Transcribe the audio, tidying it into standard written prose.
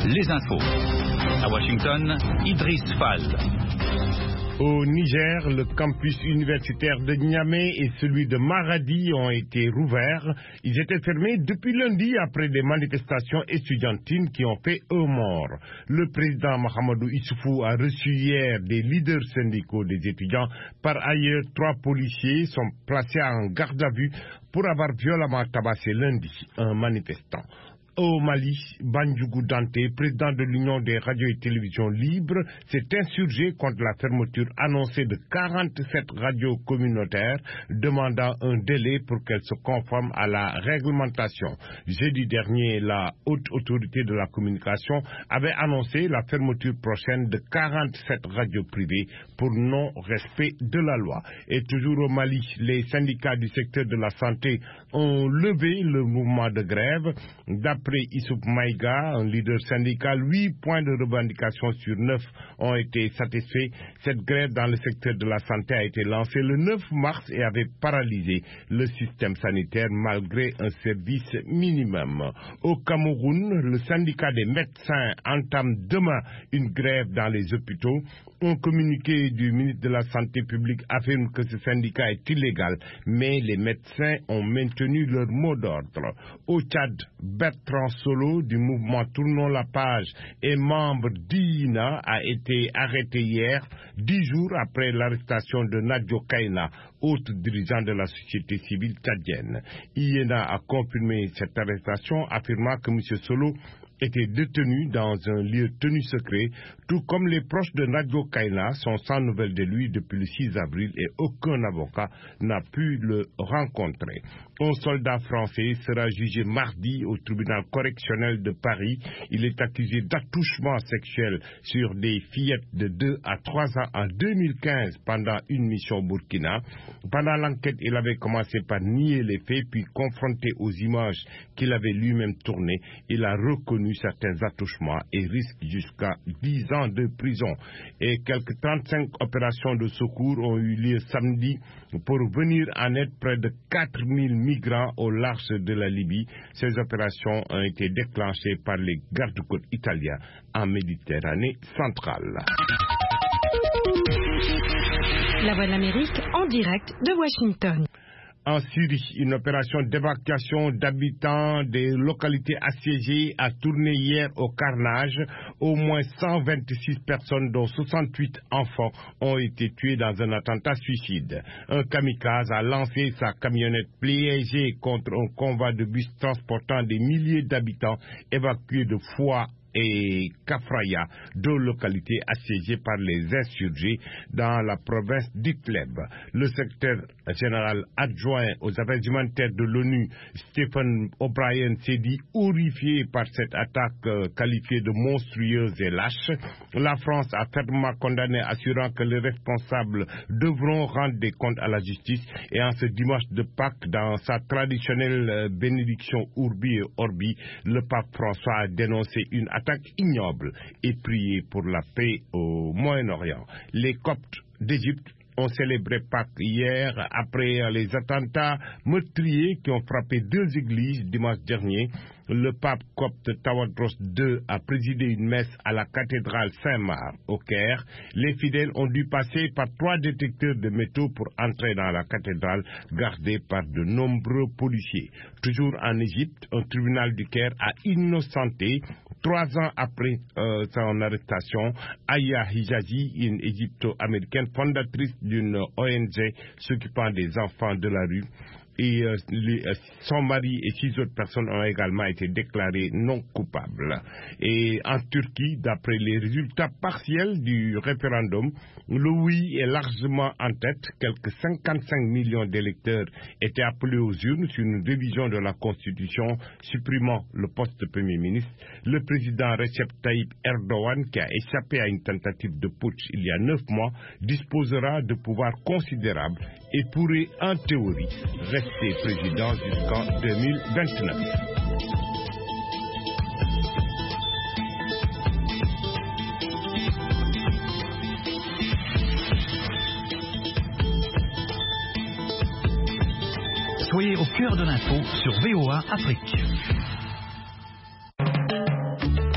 les infos. À Washington, Idriss Fall. Au Niger, le campus universitaire de Niamey et celui de Maradi ont été rouverts. Ils étaient fermés depuis lundi après des manifestations étudiantines qui ont fait un mort. Le président Mahamadou Issoufou a reçu hier des leaders syndicaux des étudiants. Par ailleurs, 3 policiers sont placés en garde à vue pour avoir violemment tabassé lundi un manifestant. Au Mali, Bandjougou Dante, président de l'Union des radios et télévisions libres, s'est insurgé contre la fermeture annoncée de 47 radios communautaires, demandant un délai pour qu'elles se conforment à la réglementation. Jeudi dernier, la haute autorité de la communication avait annoncé la fermeture prochaine de 47 radios privées pour non-respect de la loi. Et toujours au Mali, les syndicats du secteur de la santé ont levé le mouvement de grève. D'après Issouf Maïga, un leader syndical, 8 points de revendication sur 9 ont été satisfaits. Cette grève dans le secteur de la santé a été lancée le 9 mars et avait paralysé le système sanitaire malgré un service minimum. Au Cameroun, le syndicat des médecins entame demain une grève dans les hôpitaux. Un communiqué du ministre de la Santé publique affirme que ce syndicat est illégal, mais les médecins ont maintenu leur mot d'ordre. Au Tchad, Bertrand Solo du mouvement Tournons la page et membre d'INA a été arrêté hier, 10 jours après l'arrestation de Nadio Kaina, autre dirigeant de la société civile tchadienne. INA a confirmé cette arrestation, affirmant que M. Solo était détenu dans un lieu tenu secret, tout comme les proches de Nadio Kaina sont sans nouvelles de lui depuis le 6 avril et aucun avocat n'a pu le rencontrer. Un soldat français sera jugé mardi au tribunal correctionnel de Paris. Il est accusé d'attouchement sexuel sur des fillettes de 2 à 3 ans en 2015 pendant une mission au Burkina. Pendant l'enquête, il avait commencé par nier les faits, puis confronté aux images qu'il avait lui-même tournées, il a reconnu certains attouchements et risque jusqu'à 10 ans de prison. Et quelques 35 opérations de secours ont eu lieu samedi pour venir en aide près de 4000 migrants au large de la Libye. Ces opérations ont été déclenchées par les gardes-côtes italiens en Méditerranée centrale. La Voix de l'Amérique en direct de Washington. En Syrie, une opération d'évacuation d'habitants des localités assiégées a tourné hier au carnage. Au moins 126 personnes, dont 68 enfants, ont été tués dans un attentat suicide. Un kamikaze a lancé sa camionnette piégée contre un convoi de bus transportant des milliers d'habitants évacués de Foua et Kafraya, 2 localités assiégées par les insurgés dans la province d'Idlib. Le secrétaire général adjoint aux affaires humanitaires de l'ONU, Stephen O'Brien, s'est dit horrifié par cette attaque qualifiée de monstrueuse et lâche. La France a fermement condamné, assurant que les responsables devront rendre des comptes à la justice. Et en ce dimanche de Pâques, dans sa traditionnelle bénédiction Urbi et Orbi, le pape François a dénoncé une attaque ignoble et prié pour la paix au Moyen-Orient. Les Coptes d'Égypte ont célébré Pâques hier après les attentats meurtriers qui ont frappé 2 églises dimanche dernier. Le pape copte Tawadros II a présidé une messe à la cathédrale Saint-Marc au Caire. Les fidèles ont dû passer par 3 détecteurs de métaux pour entrer dans la cathédrale, gardée par de nombreux policiers. Toujours en Égypte, un tribunal du Caire a innocenté, 3 ans après son arrestation, Aya Hijazi, une égypto-américaine fondatrice d'une ONG s'occupant des enfants de la rue. Et son mari et 6 autres personnes ont également été déclarées non coupables. Et en Turquie, d'après les résultats partiels du référendum, le oui est largement en tête. Quelques 55 millions d'électeurs étaient appelés aux urnes sur une révision de la Constitution supprimant le poste de Premier ministre. Le président Recep Tayyip Erdogan, qui a échappé à une tentative de putsch il y a 9 mois, disposera de pouvoirs considérables et pourrait en théorie rester président jusqu'en 2029. Soyez au cœur de l'info sur VOA Afrique.